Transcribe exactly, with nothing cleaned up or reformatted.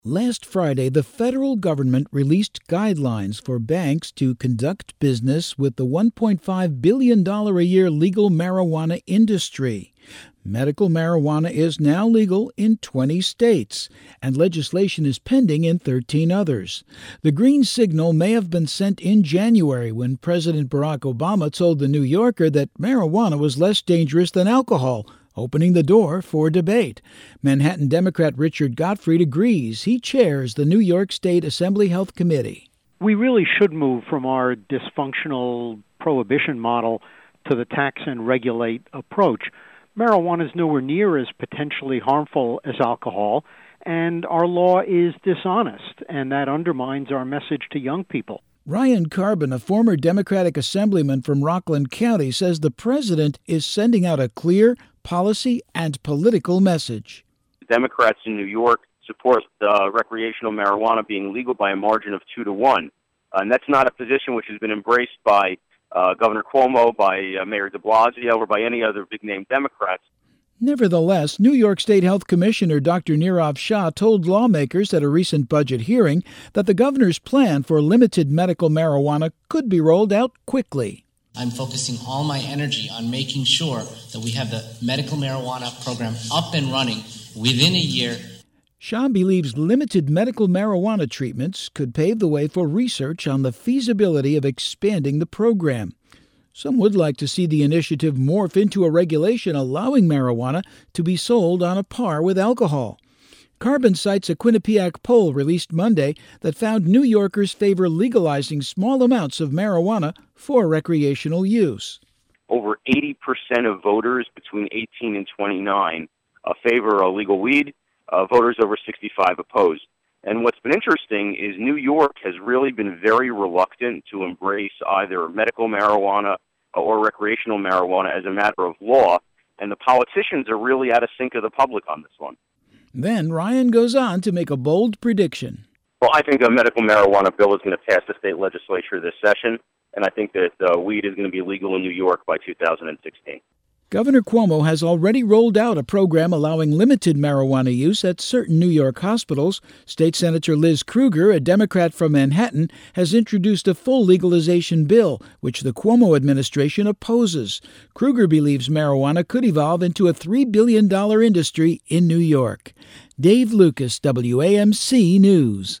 Last Friday, the federal government released guidelines for banks to conduct business with the one point five billion dollars a year legal marijuana industry. Medical marijuana is now legal in twenty states, and legislation is pending in thirteen others. The green signal may have been sent in January when President Barack Obama told The New Yorker that marijuana was less dangerous than alcohol, opening the door for debate. Manhattan Democrat Richard Gottfried agrees. He chairs the New York State Assembly Health Committee. We really should move from our dysfunctional prohibition model to the tax and regulate approach. Marijuana is nowhere near as potentially harmful as alcohol, and our law is dishonest, and that undermines our message to young people. Ryan Carbon, a former Democratic assemblyman from Rockland County, says the president is sending out a clear policy and political message. Democrats in New York support uh, recreational marijuana being legal by a margin of two to one. Uh, and that's not a position which has been embraced by uh, Governor Cuomo, by uh, Mayor de Blasio, or by any other big-name Democrats. Nevertheless, New York State Health Commissioner Doctor Nirav Shah told lawmakers at a recent budget hearing that the governor's plan for limited medical marijuana could be rolled out quickly. I'm focusing all my energy on making sure that we have the medical marijuana program up and running within a year. Shah believes limited medical marijuana treatments could pave the way for research on the feasibility of expanding the program. Some would like to see the initiative morph into a regulation allowing marijuana to be sold on a par with alcohol. Carbon cites a Quinnipiac poll released Monday that found New Yorkers favor legalizing small amounts of marijuana for recreational use. Over eighty percent of voters between eighteen and twenty-nine uh, favor uh, legal weed. Uh, voters over sixty-five oppose. And what's been interesting is New York has really been very reluctant to embrace either medical marijuana or recreational marijuana as a matter of law, and the politicians are really out of sync with the public on this one. Then Ryan goes on to make a bold prediction. Well, I think a medical marijuana bill is going to pass the state legislature this session, and I think that uh, weed is going to be legal in New York by two thousand sixteen. Governor Cuomo has already rolled out a program allowing limited marijuana use at certain New York hospitals. State Senator Liz Krueger, a Democrat from Manhattan, has introduced a full legalization bill, which the Cuomo administration opposes. Krueger believes marijuana could evolve into a three billion dollars industry in New York. Dave Lucas, W A M C News.